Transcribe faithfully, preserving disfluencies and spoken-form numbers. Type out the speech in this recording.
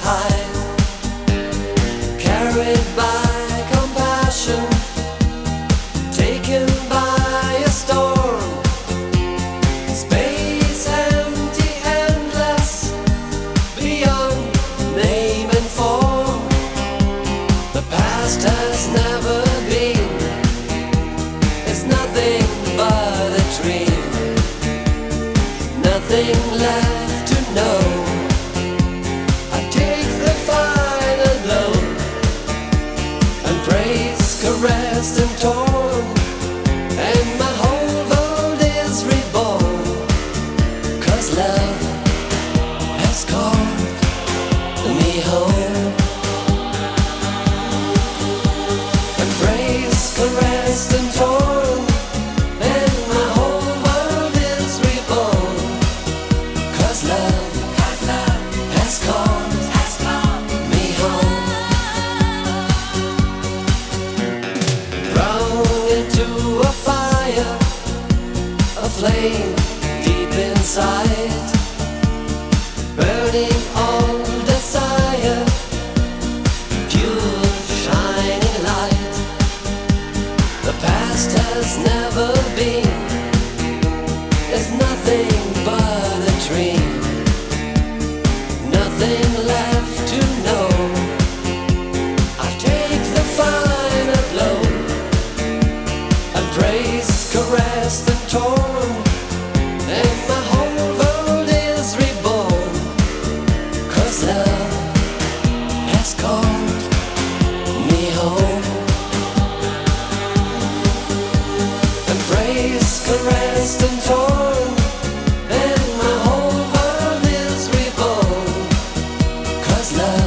hide, carried by compassion, taken by a storm. Space empty, endless, beyond name and form. The past has never been, it's nothing but a dream. Nothing left to know. I take the final blow, and praise caressed and torn, and my whole world is reborn. 'Cause love has called me home, and praise caressed and torn, and my whole world is reborn. 'Cause love has called me home. Thrown into a fire, a flame deep inside, burning all desire, pure shining light. The past has never been, it's nothing but a dream. Nothing left to know. I take the final blow, and praise caressed and torn, and my whole world is reborn. 'Cause love has called me home, and praise caressed and torn, and my whole world is reborn. 'Cause love